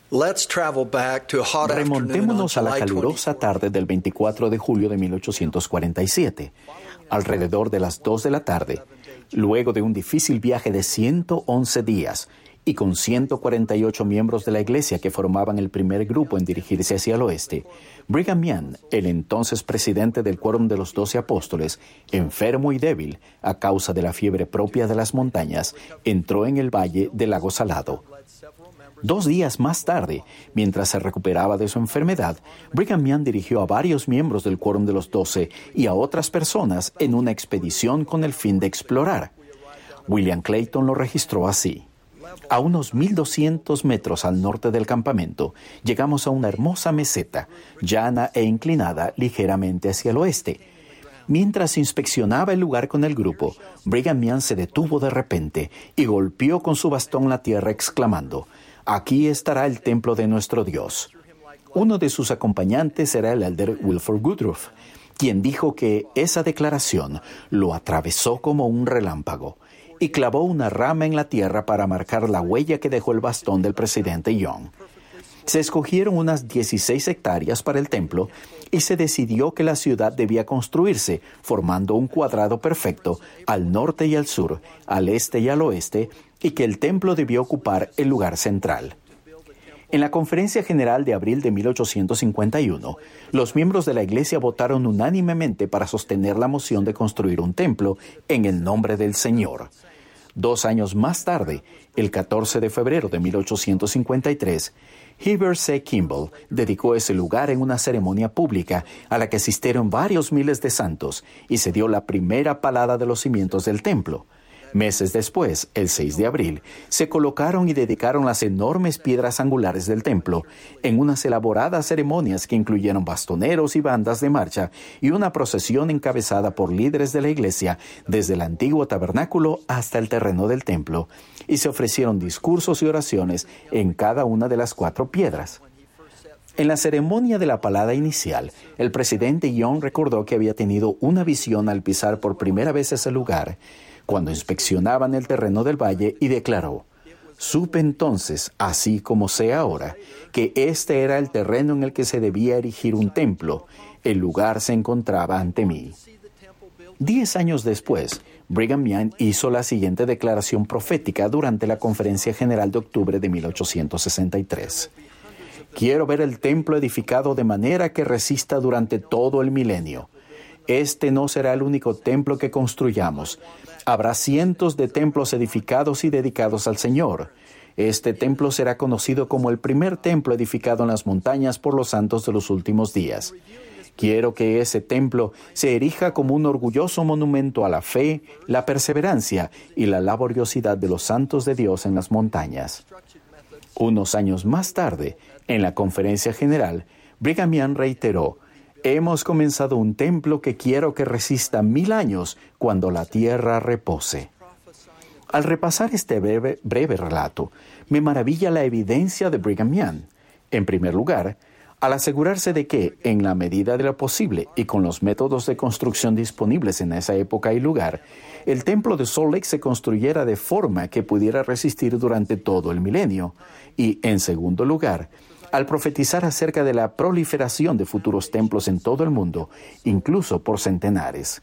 Let's travel back to a hot afternoon on Remontémonos a la July calurosa 24. tarde del 24 de julio de 1847, alrededor de las 2 de la tarde, luego de un difícil viaje de 111 días y con 148 miembros de la iglesia que formaban el primer grupo en dirigirse hacia el oeste. Brigham Young, el entonces presidente del Quórum de los 12 Apóstoles, enfermo y débil a causa de la fiebre propia de las montañas, entró en el valle del lago Salado. 2 días más tarde, mientras se recuperaba de su enfermedad, Brigham Young dirigió a varios miembros del Quórum de los 12 y a otras personas en una expedición con el fin de explorar. William Clayton lo registró así. A unos 1,200 metros al norte del campamento, llegamos a una hermosa meseta, llana e inclinada ligeramente hacia el oeste. Mientras inspeccionaba el lugar con el grupo, Brigham Young se detuvo de repente y golpeó con su bastón la tierra exclamando: «Aquí estará el templo de nuestro Dios». Uno de sus acompañantes era el elder Wilford Woodruff, quien dijo que esa declaración lo atravesó como un relámpago y clavó una rama en la tierra para marcar la huella que dejó el bastón del presidente Young. Se escogieron unas 16 hectáreas para el templo y se decidió que la ciudad debía construirse formando un cuadrado perfecto al norte y al sur, al este y al oeste, y que el templo debía ocupar el lugar central. En la Conferencia General de abril de 1851, los miembros de la Iglesia votaron unánimemente para sostener la moción de construir un templo en el nombre del Señor. 2 años más tarde, el 14 de febrero de 1853, Heber C. Kimball dedicó ese lugar en una ceremonia pública a la que asistieron varios miles de santos y se dio la primera palada de los cimientos del templo. Meses después, el 6 de abril, se colocaron y dedicaron las enormes piedras angulares del templo en unas elaboradas ceremonias que incluyeron bastoneros y bandas de marcha y una procesión encabezada por líderes de la iglesia desde el antiguo tabernáculo hasta el terreno del templo, y se ofrecieron discursos y oraciones en cada una de las 4 piedras. En la ceremonia de la palada inicial, el presidente Young recordó que había tenido una visión al pisar por primera vez ese lugar, cuando inspeccionaban el terreno del valle, y declaró: «Supe entonces, así como sé ahora, que este era el terreno en el que se debía erigir un templo. El lugar se encontraba ante mí». 10 años después, Brigham Young hizo la siguiente declaración profética durante la Conferencia General de octubre de 1863. «Quiero ver el templo edificado de manera que resista durante todo el milenio. Este no será el único templo que construyamos. Habrá cientos de templos edificados y dedicados al Señor. Este templo será conocido como el primer templo edificado en las montañas por los santos de los últimos días. Quiero que ese templo se erija como un orgulloso monumento a la fe, la perseverancia y la laboriosidad de los santos de Dios en las montañas». Unos años más tarde, en la Conferencia General, Brigham Young reiteró: «Hemos comenzado un templo que quiero que resista 1000 años cuando la tierra repose». Al repasar este breve relato, me maravilla la evidencia de Brigham Young. En primer lugar, al asegurarse de que, en la medida de lo posible y con los métodos de construcción disponibles en esa época y lugar, el templo de Salt Lake se construyera de forma que pudiera resistir durante todo el milenio. Y, en segundo lugar, al profetizar acerca de la proliferación de futuros templos en todo el mundo, incluso por centenares.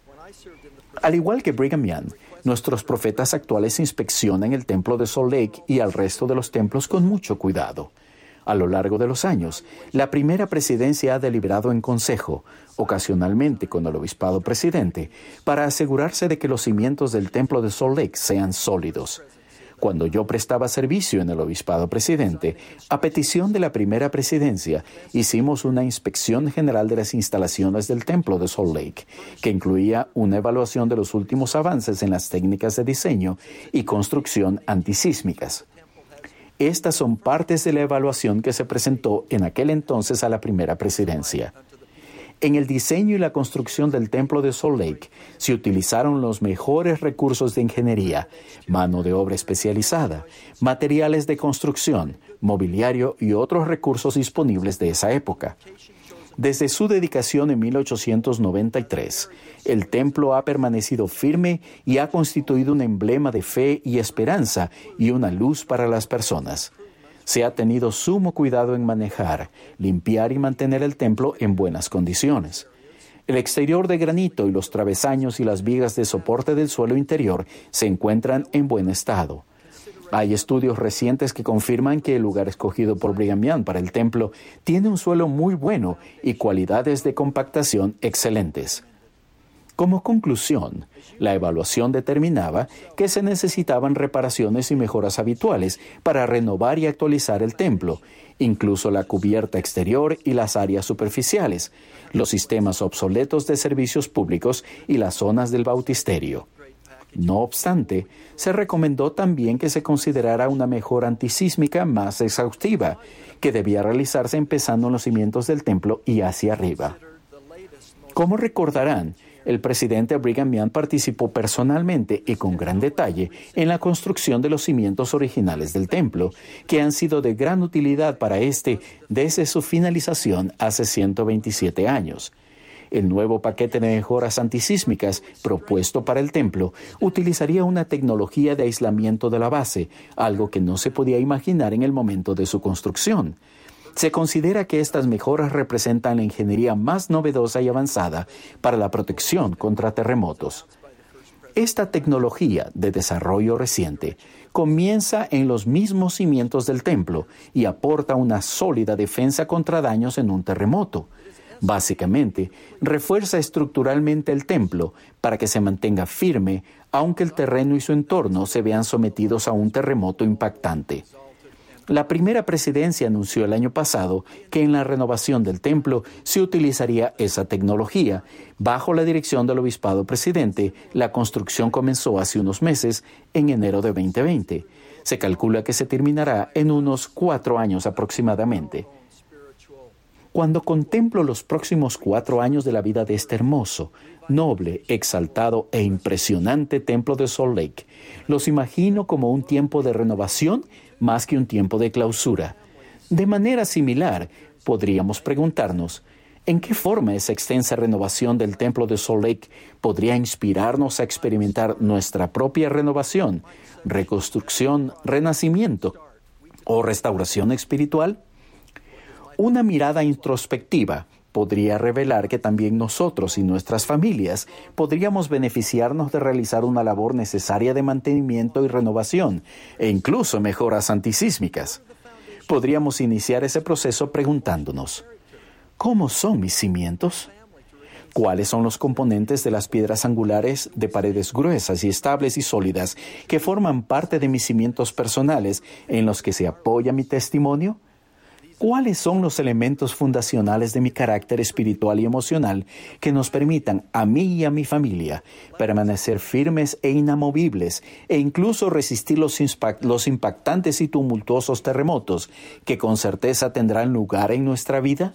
Al igual que Brigham Young, nuestros profetas actuales inspeccionan el templo de Salt Lake y al resto de los templos con mucho cuidado. A lo largo de los años, la primera presidencia ha deliberado en consejo, ocasionalmente con el obispado presidente, para asegurarse de que los cimientos del templo de Salt Lake sean sólidos. Cuando yo prestaba servicio en el obispado presidente, a petición de la primera presidencia, hicimos una inspección general de las instalaciones del templo de Salt Lake, que incluía una evaluación de los últimos avances en las técnicas de diseño y construcción antisísmicas. Estas son partes de la evaluación que se presentó en aquel entonces a la primera presidencia. En el diseño y la construcción del templo de Salt Lake se utilizaron los mejores recursos de ingeniería, mano de obra especializada, materiales de construcción, mobiliario y otros recursos disponibles de esa época. Desde su dedicación en 1893, el templo ha permanecido firme y ha constituido un emblema de fe y esperanza y una luz para las personas. Se ha tenido sumo cuidado en manejar, limpiar y mantener el templo en buenas condiciones. El exterior de granito y los travesaños y las vigas de soporte del suelo interior se encuentran en buen estado. Hay estudios recientes que confirman que el lugar escogido por Brigham Young para el templo tiene un suelo muy bueno y cualidades de compactación excelentes. Como conclusión, la evaluación determinaba que se necesitaban reparaciones y mejoras habituales para renovar y actualizar el templo, incluso la cubierta exterior y las áreas superficiales, los sistemas obsoletos de servicios públicos y las zonas del bautisterio. No obstante, se recomendó también que se considerara una mejora antisísmica más exhaustiva, que debía realizarse empezando en los cimientos del templo y hacia arriba. Como recordarán, el presidente Brigham Young participó personalmente y con gran detalle en la construcción de los cimientos originales del templo, que han sido de gran utilidad para desde su finalización hace 127 años. El nuevo paquete de mejoras antisísmicas propuesto para el templo utilizaría una tecnología de aislamiento de la base, algo que no se podía imaginar en el momento de su construcción. Se considera que estas mejoras representan la ingeniería más novedosa y avanzada para la protección contra terremotos. Esta tecnología de desarrollo reciente comienza en los mismos cimientos del templo y aporta una sólida defensa contra daños en un terremoto. Básicamente, refuerza estructuralmente el templo para que se mantenga firme, aunque el terreno y su entorno se vean sometidos a un terremoto impactante. La primera presidencia anunció el año pasado que en la renovación del templo se utilizaría esa tecnología. Bajo la dirección del obispado presidente, la construcción comenzó hace unos meses, en enero de 2020. Se calcula que se terminará en unos 4 años aproximadamente. Cuando contemplo los próximos 4 años de la vida de este hermoso, noble, exaltado e impresionante templo de Salt Lake, los imagino como un tiempo de renovación más que un tiempo de clausura. De manera similar, podríamos preguntarnos, ¿en qué forma esa extensa renovación del templo de Salt Lake podría inspirarnos a experimentar nuestra propia renovación, reconstrucción, renacimiento o restauración espiritual? Una mirada introspectiva podría revelar que también nosotros y nuestras familias podríamos beneficiarnos de realizar una labor necesaria de mantenimiento y renovación, e incluso mejoras antisísmicas. Podríamos iniciar ese proceso preguntándonos, ¿cómo son mis cimientos? ¿Cuáles son los componentes de las piedras angulares de paredes gruesas y estables y sólidas que forman parte de mis cimientos personales en los que se apoya mi testimonio? ¿Cuáles son los elementos fundacionales de mi carácter espiritual y emocional que nos permitan a mí y a mi familia permanecer firmes e inamovibles e incluso resistir los impactantes y tumultuosos terremotos que con certeza tendrán lugar en nuestra vida?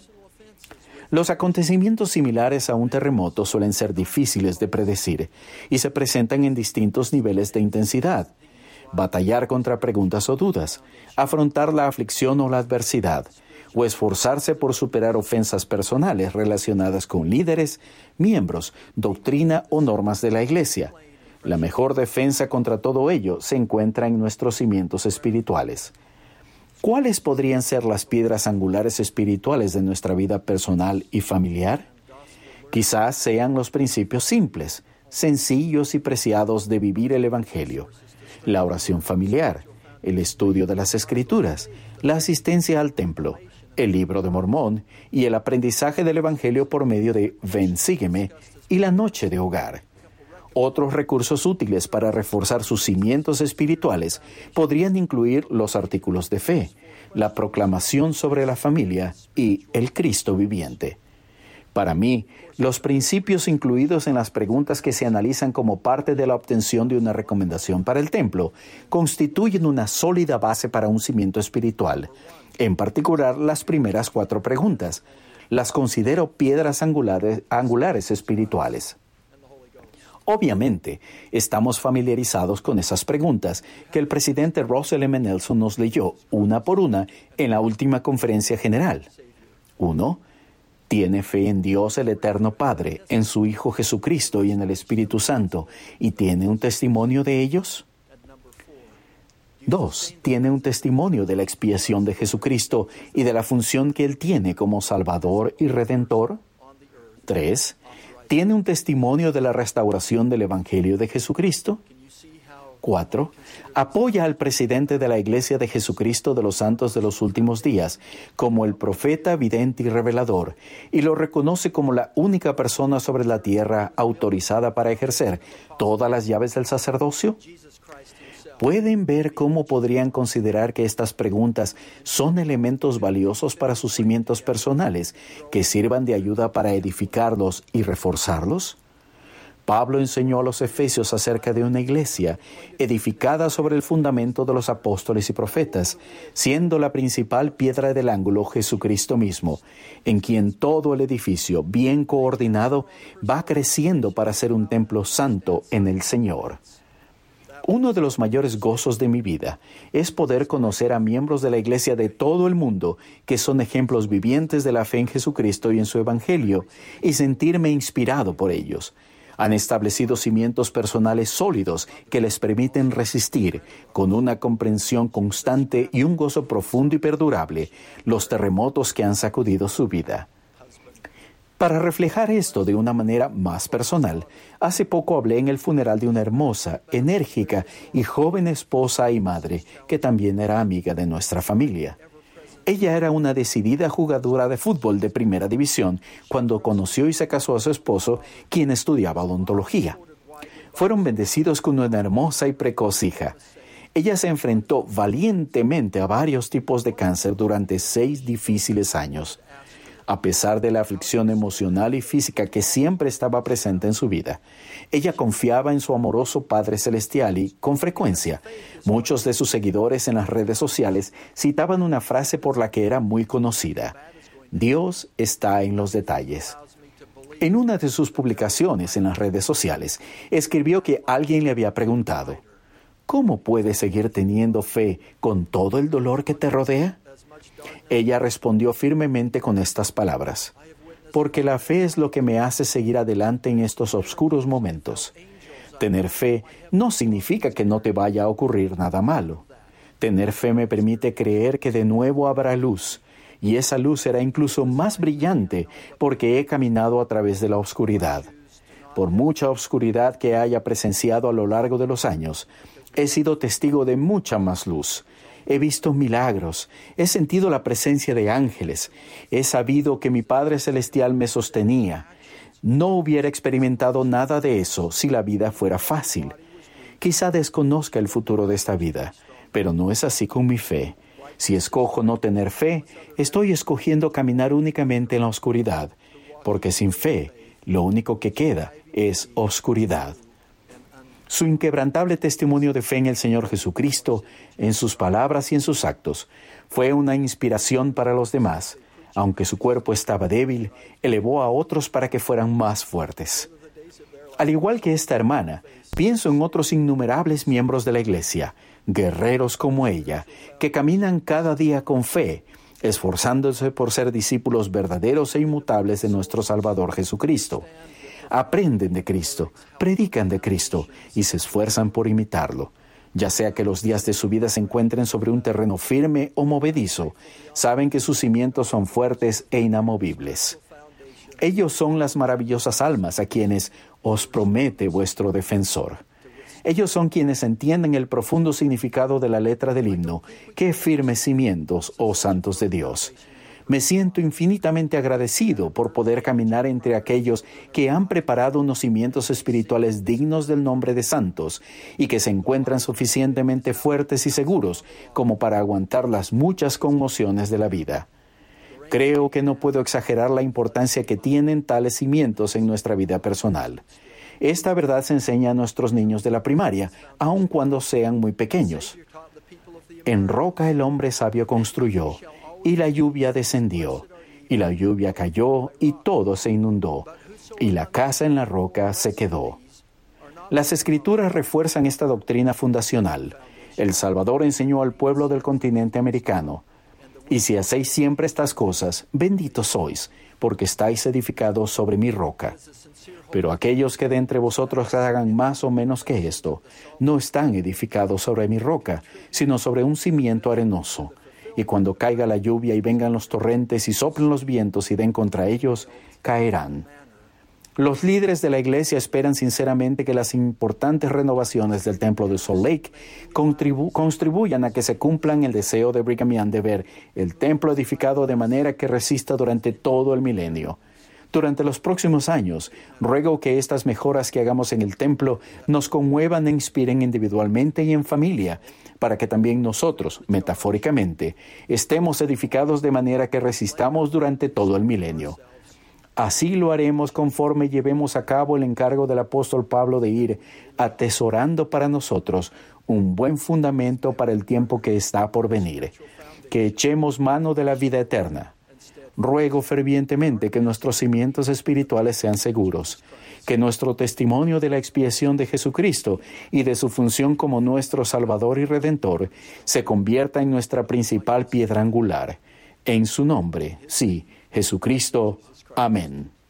Los acontecimientos similares a un terremoto suelen ser difíciles de predecir y se presentan en distintos niveles de intensidad. Batallar contra preguntas o dudas, afrontar la aflicción o la adversidad, o esforzarse por superar ofensas personales relacionadas con líderes, miembros, doctrina o normas de la Iglesia. La mejor defensa contra todo ello se encuentra en nuestros cimientos espirituales. ¿Cuáles podrían ser las piedras angulares espirituales de nuestra vida personal y familiar? Quizás sean los principios simples, sencillos y preciados de vivir el Evangelio. La oración familiar, el estudio de las Escrituras, la asistencia al templo, el libro de Mormón y el aprendizaje del Evangelio por medio de Ven, sígueme y la noche de hogar. Otros recursos útiles para reforzar sus cimientos espirituales podrían incluir los artículos de fe, la proclamación sobre la familia y el Cristo viviente. Para mí, los principios incluidos en las preguntas que se analizan como parte de la obtención de una recomendación para el templo constituyen una sólida base para un cimiento espiritual. En particular, las primeras 4 preguntas. Las considero piedras angulares espirituales. Obviamente, estamos familiarizados con esas preguntas que el presidente Russell M. Nelson nos leyó una por una en la última conferencia general. 1. ¿Tiene fe en Dios el Eterno Padre, en su Hijo Jesucristo y en el Espíritu Santo, y tiene un testimonio de ellos? 2. Tiene un testimonio de la expiación de Jesucristo y de la función que Él tiene como Salvador y Redentor. 3. Tiene un testimonio de la restauración del Evangelio de Jesucristo. 4. Apoya al presidente de la Iglesia de Jesucristo de los Santos de los Últimos Días como el profeta, vidente y revelador, y lo reconoce como la única persona sobre la tierra autorizada para ejercer todas las llaves del sacerdocio. ¿Pueden ver cómo podrían considerar que estas preguntas son elementos valiosos para sus cimientos personales, que sirvan de ayuda para edificarlos y reforzarlos? Pablo enseñó a los efesios acerca de una iglesia edificada sobre el fundamento de los apóstoles y profetas, siendo la principal piedra del ángulo Jesucristo mismo, en quien todo el edificio, bien coordinado, va creciendo para ser un templo santo en el Señor. Uno de los mayores gozos de mi vida es poder conocer a miembros de la iglesia de todo el mundo que son ejemplos vivientes de la fe en Jesucristo y en su Evangelio, y sentirme inspirado por ellos. Han establecido cimientos personales sólidos que les permiten resistir, con una comprensión constante y un gozo profundo y perdurable, los terremotos que han sacudido su vida. Para reflejar esto de una manera más personal, hace poco hablé en el funeral de una hermosa, enérgica y joven esposa y madre que también era amiga de nuestra familia. Ella era una decidida jugadora de fútbol de primera división cuando conoció y se casó a su esposo, quien estudiaba odontología. Fueron bendecidos con una hermosa y precoz hija. Ella se enfrentó valientemente a varios tipos de cáncer durante 6 difíciles años. A pesar de la aflicción emocional y física que siempre estaba presente en su vida, ella confiaba en su amoroso Padre Celestial y, con frecuencia, muchos de sus seguidores en las redes sociales citaban una frase por la que era muy conocida: Dios está en los detalles. En una de sus publicaciones en las redes sociales, escribió que alguien le había preguntado: ¿cómo puedes seguir teniendo fe con todo el dolor que te rodea? Ella respondió firmemente con estas palabras: porque la fe es lo que me hace seguir adelante en estos oscuros momentos. Tener fe no significa que no te vaya a ocurrir nada malo. Tener fe me permite creer que de nuevo habrá luz, y esa luz será incluso más brillante porque he caminado a través de la oscuridad. Por mucha oscuridad que haya presenciado a lo largo de los años, he sido testigo de mucha más luz. He visto milagros, he sentido la presencia de ángeles, he sabido que mi Padre Celestial me sostenía. No hubiera experimentado nada de eso si la vida fuera fácil. Quizá desconozca el futuro de esta vida, pero no es así con mi fe. Si escojo no tener fe, estoy escogiendo caminar únicamente en la oscuridad, porque sin fe, lo único que queda es oscuridad. Su inquebrantable testimonio de fe en el Señor Jesucristo, en sus palabras y en sus actos, fue una inspiración para los demás. Aunque su cuerpo estaba débil, elevó a otros para que fueran más fuertes. Al igual que esta hermana, pienso en otros innumerables miembros de la Iglesia, guerreros como ella, que caminan cada día con fe, esforzándose por ser discípulos verdaderos e inmutables de nuestro Salvador Jesucristo. Aprenden de Cristo, predican de Cristo y se esfuerzan por imitarlo. Ya sea que los días de su vida se encuentren sobre un terreno firme o movedizo, saben que sus cimientos son fuertes e inamovibles. Ellos son las maravillosas almas a quienes os promete vuestro defensor. Ellos son quienes entienden el profundo significado de la letra del himno: ¡qué firmes cimientos, oh santos de Dios! Me siento infinitamente agradecido por poder caminar entre aquellos que han preparado unos cimientos espirituales dignos del nombre de santos y que se encuentran suficientemente fuertes y seguros como para aguantar las muchas conmociones de la vida. Creo que no puedo exagerar la importancia que tienen tales cimientos en nuestra vida personal. Esta verdad se enseña a nuestros niños de la primaria, aun cuando sean muy pequeños. En roca el hombre sabio construyó, y la lluvia descendió, y la lluvia cayó, y todo se inundó, y la casa en la roca se quedó. Las Escrituras refuerzan esta doctrina fundacional. El Salvador enseñó al pueblo del continente americano: y si hacéis siempre estas cosas, benditos sois, porque estáis edificados sobre mi roca. Pero aquellos que de entre vosotros hagan más o menos que esto, no están edificados sobre mi roca, sino sobre un cimiento arenoso. Y cuando caiga la lluvia y vengan los torrentes y soplen los vientos y den contra ellos, caerán. Los líderes de la iglesia esperan sinceramente que las importantes renovaciones del templo de Salt Lake contribuyan a que se cumplan el deseo de Brigham Young de ver el templo edificado de manera que resista durante todo el milenio. Durante los próximos años, ruego que estas mejoras que hagamos en el templo nos conmuevan e inspiren individualmente y en familia, para que también nosotros, metafóricamente, estemos edificados de manera que resistamos durante todo el milenio. Así lo haremos conforme llevemos a cabo el encargo del apóstol Pablo de ir atesorando para nosotros un buen fundamento para el tiempo que está por venir, que echemos mano de la vida eterna. Ruego fervientemente que nuestros cimientos espirituales sean seguros, que nuestro testimonio de la expiación de Jesucristo y de su función como nuestro Salvador y Redentor se convierta en nuestra principal piedra angular. En su nombre, sí, Jesucristo. Amén.